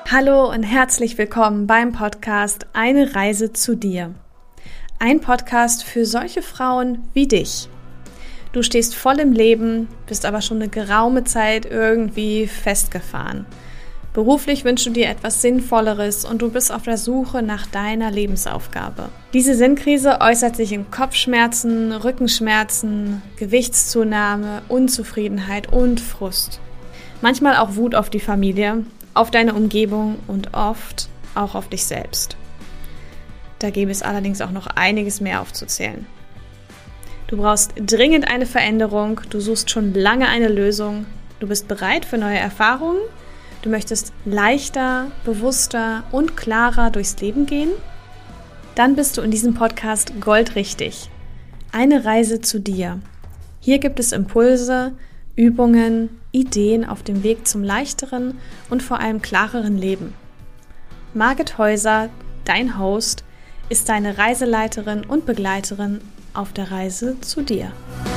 Hallo und herzlich willkommen beim Podcast Eine Reise zu dir. Ein Podcast für solche Frauen wie dich. Du stehst voll im Leben, bist aber schon eine geraume Zeit irgendwie festgefahren. Beruflich wünschst du dir etwas Sinnvolleres und du bist auf der Suche nach deiner Lebensaufgabe. Diese Sinnkrise äußert sich in Kopfschmerzen, Rückenschmerzen, Gewichtszunahme, Unzufriedenheit und Frust. Manchmal auch Wut auf die Familie, auf deine Umgebung und oft auch auf dich selbst. Da gäbe es allerdings auch noch einiges mehr aufzuzählen. Du brauchst dringend eine Veränderung, du suchst schon lange eine Lösung, du bist bereit für neue Erfahrungen, du möchtest leichter, bewusster und klarer durchs Leben gehen? Dann bist du in diesem Podcast goldrichtig. Eine Reise zu dir. Hier gibt es Impulse, Übungen, Ideen auf dem Weg zum leichteren und vor allem klareren Leben. Margit Häuser, dein Host, ist deine Reiseleiterin und Begleiterin auf der Reise zu dir.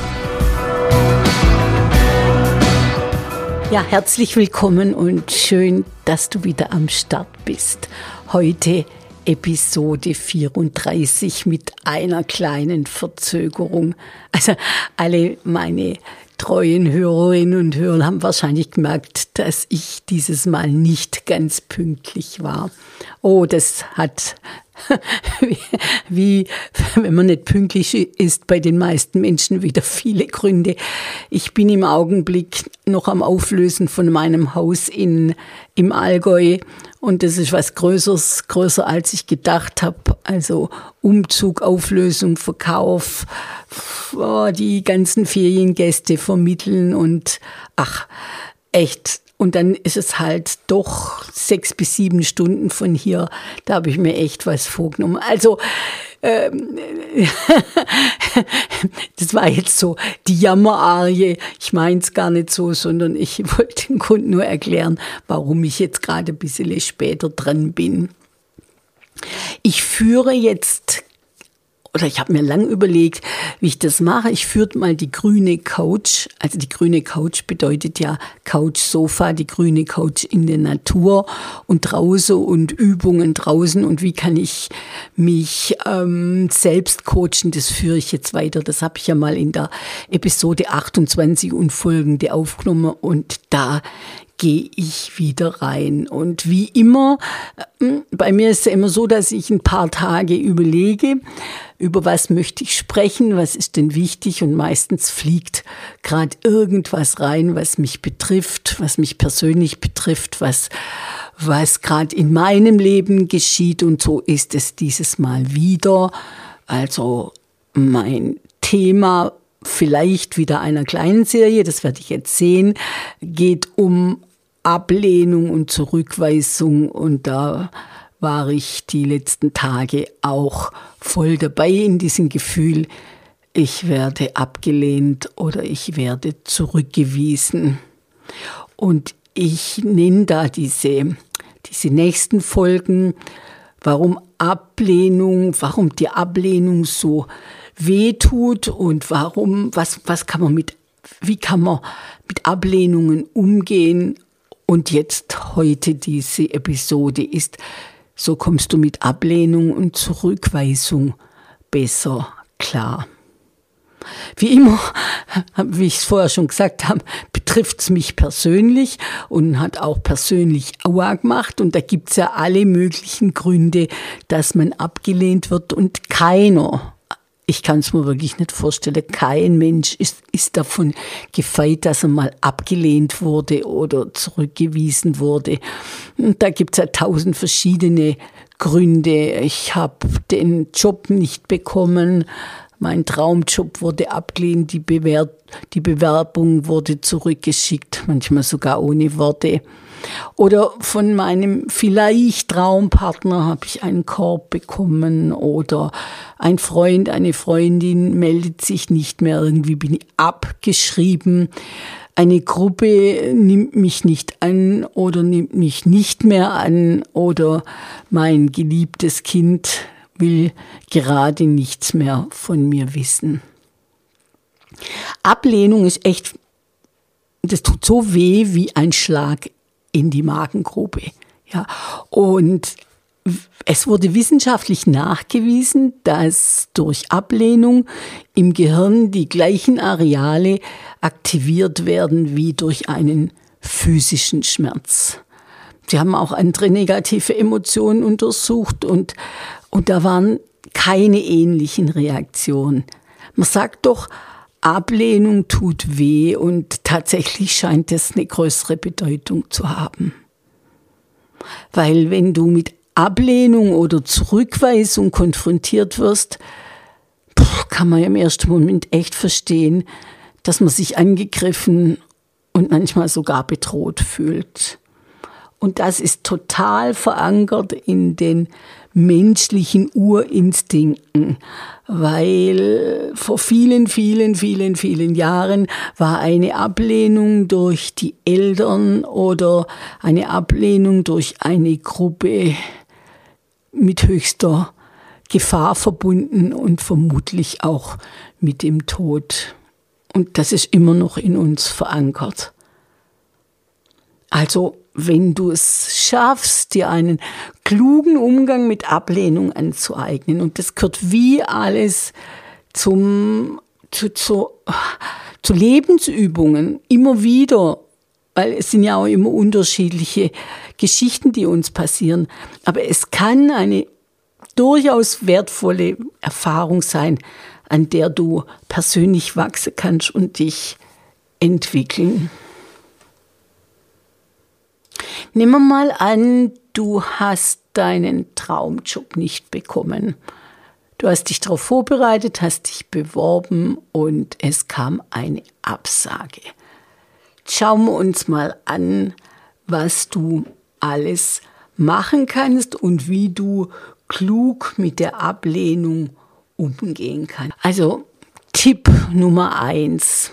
Ja, herzlich willkommen und schön, dass du wieder am Start bist. Heute Episode 34 mit einer kleinen Verzögerung. Also alle meine treuen Hörerinnen und Hörer haben wahrscheinlich gemerkt, dass ich dieses Mal nicht ganz pünktlich war. Oh, das hat, wie wenn man nicht pünktlich ist, bei den meisten Menschen wieder viele Gründe. Ich bin im Augenblick noch am Auflösen von meinem Haus im Allgäu und das ist was größer als ich gedacht habe. Also Umzug, Auflösung, Verkauf, die ganzen Feriengäste vermitteln und echt. Und dann ist es halt doch 6 bis 7 Stunden von hier. Da habe ich mir echt was vorgenommen. Also das war jetzt so die Jammerarie. Ich meine es gar nicht so, sondern ich wollte dem Kunden nur erklären, warum ich jetzt gerade ein bisschen später dran bin. Ich führe jetzt, oder ich habe mir lang überlegt, wie ich das mache. Ich führe mal die grüne Couch. Also die grüne Couch bedeutet ja Couch-Sofa, die grüne Couch in der Natur und draußen und Übungen draußen. Und wie kann ich mich selbst coachen, das führe ich jetzt weiter. Das habe ich ja mal in der Episode 28 und folgende aufgenommen. Und da gehe ich wieder rein. Und wie immer, bei mir ist es ja immer so, dass ich ein paar Tage überlege, über was möchte ich sprechen, was ist denn wichtig, und meistens fliegt gerade irgendwas rein, was mich betrifft, was mich persönlich betrifft, was gerade in meinem Leben geschieht, und so ist es dieses Mal wieder. Also mein Thema, vielleicht wieder einer kleinen Serie, das werde ich jetzt sehen, geht um Ablehnung und Zurückweisung, und da war ich die letzten Tage auch voll dabei in diesem Gefühl, ich werde abgelehnt oder ich werde zurückgewiesen. Und ich nenne da diese nächsten Folgen, warum die Ablehnung so wehtut und wie kann man mit Ablehnungen umgehen. Und jetzt heute diese Episode ist, so kommst du mit Ablehnung und Zurückweisung besser klar. Wie immer, wie ich es vorher schon gesagt habe, betrifft es mich persönlich und hat auch persönlich Aua gemacht. Und da gibt es ja alle möglichen Gründe, dass man abgelehnt wird, und keiner, ich kann es mir wirklich nicht vorstellen, kein Mensch ist davon gefeit, dass er mal abgelehnt wurde oder zurückgewiesen wurde. Und da gibt es ja 1000 verschiedene Gründe. Ich habe den Job nicht bekommen, mein Traumjob wurde abgelehnt, die Bewerbung wurde zurückgeschickt, manchmal sogar ohne Worte. Oder von meinem vielleicht Traumpartner habe ich einen Korb bekommen, oder ein Freund, eine Freundin meldet sich nicht mehr, irgendwie bin ich abgeschrieben. Eine Gruppe nimmt mich nicht an oder nimmt mich nicht mehr an, oder mein geliebtes Kind will gerade nichts mehr von mir wissen. Ablehnung ist echt, das tut so weh wie ein Schlag in die Magengrube. Ja, und es wurde wissenschaftlich nachgewiesen, dass durch Ablehnung im Gehirn die gleichen Areale aktiviert werden wie durch einen physischen Schmerz. Sie haben auch andere negative Emotionen untersucht und da waren keine ähnlichen Reaktionen. Man sagt doch, Ablehnung tut weh und tatsächlich scheint es eine größere Bedeutung zu haben. Weil wenn du mit Ablehnung oder Zurückweisung konfrontiert wirst, kann man im ersten Moment echt verstehen, dass man sich angegriffen und manchmal sogar bedroht fühlt. Und das ist total verankert in den menschlichen Urinstinkten, weil vor vielen Jahren war eine Ablehnung durch die Eltern oder eine Ablehnung durch eine Gruppe mit höchster Gefahr verbunden und vermutlich auch mit dem Tod. Und das ist immer noch in uns verankert. Also, wenn du es schaffst, dir einen klugen Umgang mit Ablehnung anzueignen, und das gehört wie alles zu Lebensübungen, immer wieder, weil es sind ja auch immer unterschiedliche Geschichten, die uns passieren, aber es kann eine durchaus wertvolle Erfahrung sein, an der du persönlich wachsen kannst und dich entwickeln. Nehmen wir mal an, du hast deinen Traumjob nicht bekommen. Du hast dich darauf vorbereitet, hast dich beworben und es kam eine Absage. Schauen wir uns mal an, was du alles machen kannst und wie du klug mit der Ablehnung umgehen kannst. Also Tipp Nummer 1.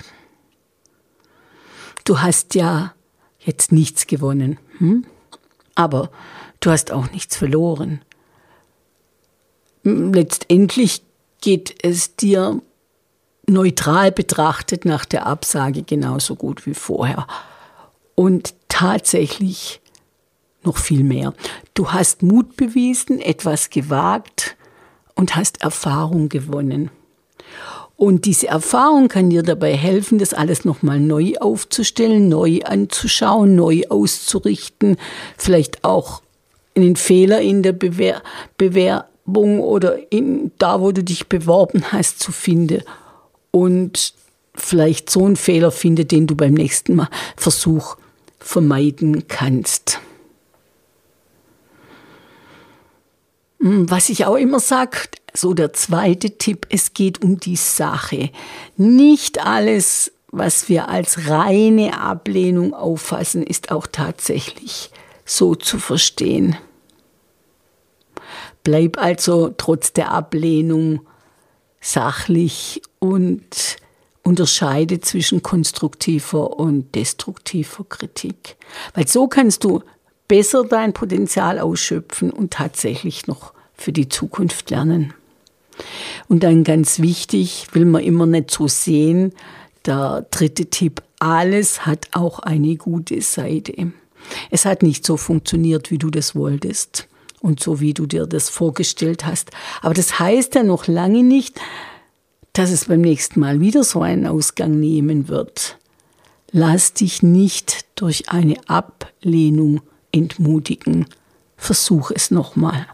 Du hast ja jetzt nichts gewonnen, aber du hast auch nichts verloren. Letztendlich geht es dir neutral betrachtet nach der Absage genauso gut wie vorher. Und tatsächlich noch viel mehr. Du hast Mut bewiesen, etwas gewagt und hast Erfahrung gewonnen. Und diese Erfahrung kann dir dabei helfen, das alles nochmal neu aufzustellen, neu anzuschauen, neu auszurichten, vielleicht auch einen Fehler in der Bewerbung oder da, wo du dich beworben hast, zu finden und vielleicht so einen Fehler finden, den du beim nächsten Mal Versuch vermeiden kannst. Was ich auch immer sage, so der zweite Tipp, es geht um die Sache. Nicht alles, was wir als reine Ablehnung auffassen, ist auch tatsächlich so zu verstehen. Bleib also trotz der Ablehnung sachlich und unterscheide zwischen konstruktiver und destruktiver Kritik. Weil so kannst du besser dein Potenzial ausschöpfen und tatsächlich noch für die Zukunft lernen. Und dann ganz wichtig, will man immer nicht so sehen, der dritte Tipp, alles hat auch eine gute Seite. Es hat nicht so funktioniert, wie du das wolltest und so, wie du dir das vorgestellt hast. Aber das heißt ja noch lange nicht, dass es beim nächsten Mal wieder so einen Ausgang nehmen wird. Lass dich nicht durch eine Ablehnung entmutigen. Versuch es nochmal.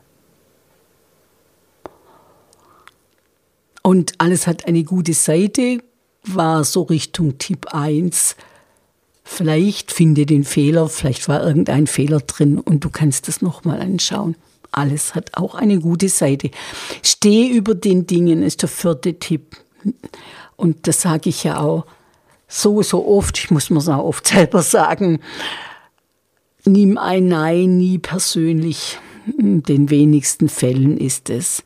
Und alles hat eine gute Seite, war so Richtung Tipp 1. Vielleicht finde den Fehler, vielleicht war irgendein Fehler drin und du kannst das nochmal anschauen. Alles hat auch eine gute Seite. Steh über den Dingen ist der vierte Tipp. Und das sage ich ja auch so oft, ich muss mir es auch oft selber sagen, nimm ein Nein nie persönlich. In den wenigsten Fällen ist es.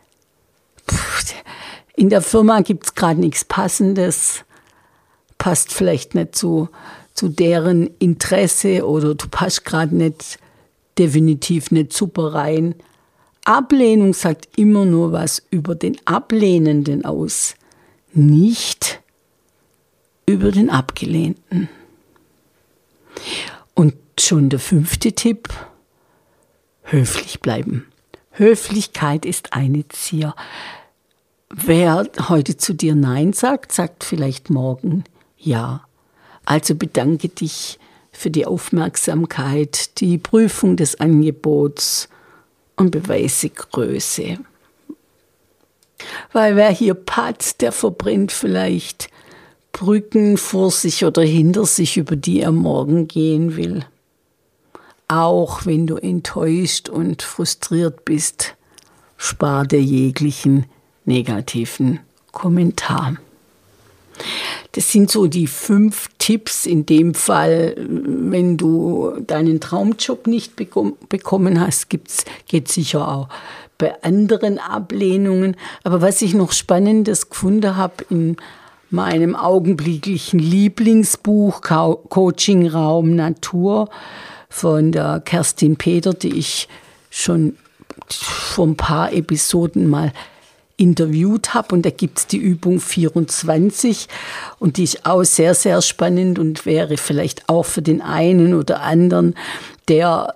In der Firma gibt es gerade nichts Passendes, passt vielleicht nicht zu deren Interesse oder du passt gerade nicht, definitiv nicht super rein. Ablehnung sagt immer nur was über den Ablehnenden aus, nicht über den Abgelehnten. Und schon der 5. Tipp, höflich bleiben. Höflichkeit ist eine Zier. Wer heute zu dir Nein sagt, sagt vielleicht morgen Ja. Also bedanke dich für die Aufmerksamkeit, die Prüfung des Angebots und beweise Größe. Weil wer hier patzt, der verbrennt vielleicht Brücken vor sich oder hinter sich, über die er morgen gehen will. Auch wenn du enttäuscht und frustriert bist, spar dir jeglichen negativen Kommentar. Das sind so die 5 Tipps in dem Fall, wenn du deinen Traumjob nicht bekommen hast, geht sicher auch bei anderen Ablehnungen. Aber was ich noch Spannendes gefunden habe in meinem augenblicklichen Lieblingsbuch Coaching-Raum Natur von der Kerstin Peter, die ich schon vor ein paar Episoden mal interviewt habe, und da gibt es die Übung 24 und die ist auch sehr, sehr spannend und wäre vielleicht auch für den einen oder anderen, der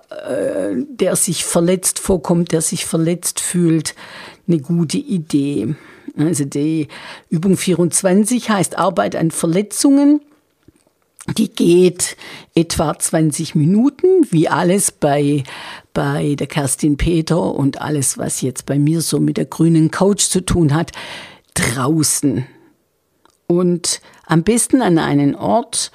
sich verletzt vorkommt, der sich verletzt fühlt, eine gute Idee. Also die Übung 24 heißt Arbeit an Verletzungen. Die geht etwa 20 Minuten, wie alles bei der Kerstin Peter und alles, was jetzt bei mir so mit der grünen Couch zu tun hat, draußen. Und am besten an einen Ort,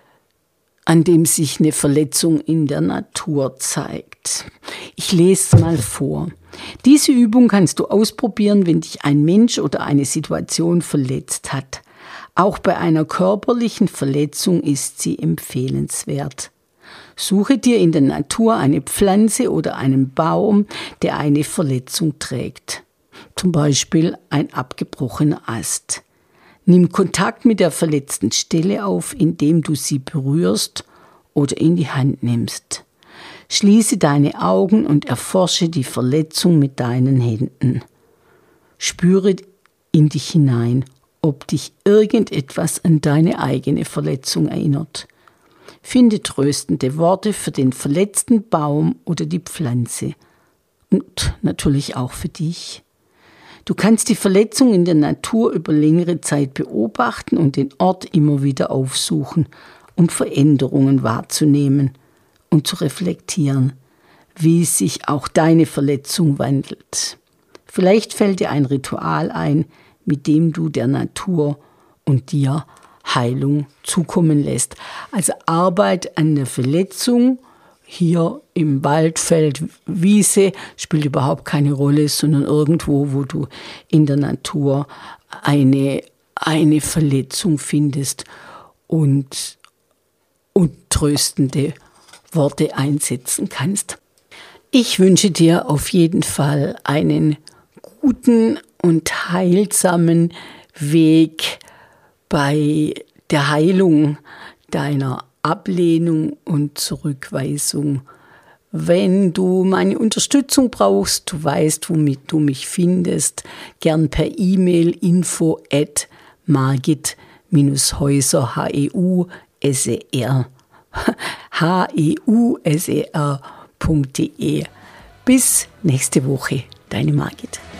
an dem sich eine Verletzung in der Natur zeigt. Ich lese es mal vor. Diese Übung kannst du ausprobieren, wenn dich ein Mensch oder eine Situation verletzt hat. Auch bei einer körperlichen Verletzung ist sie empfehlenswert. Suche dir in der Natur eine Pflanze oder einen Baum, der eine Verletzung trägt. Zum Beispiel ein abgebrochener Ast. Nimm Kontakt mit der verletzten Stelle auf, indem du sie berührst oder in die Hand nimmst. Schließe deine Augen und erforsche die Verletzung mit deinen Händen. Spüre in dich hinein, ob dich irgendetwas an deine eigene Verletzung erinnert. Finde tröstende Worte für den verletzten Baum oder die Pflanze. Und natürlich auch für dich. Du kannst die Verletzung in der Natur über längere Zeit beobachten und den Ort immer wieder aufsuchen, um Veränderungen wahrzunehmen und zu reflektieren, wie sich auch deine Verletzung wandelt. Vielleicht fällt dir ein Ritual ein, mit dem du der Natur und dir Heilung zukommen lässt. Also Arbeit an der Verletzung, hier im Wald, Feld, Wiese, spielt überhaupt keine Rolle, sondern irgendwo, wo du in der Natur eine Verletzung findest und tröstende Worte einsetzen kannst. Ich wünsche dir auf jeden Fall einen guten und heilsamen Weg bei der Heilung deiner Ablehnung und Zurückweisung. Wenn du meine Unterstützung brauchst, du weißt, womit du mich findest, gern per E-Mail info@margit-häuser, HEUSER.de. Bis nächste Woche, deine Margit.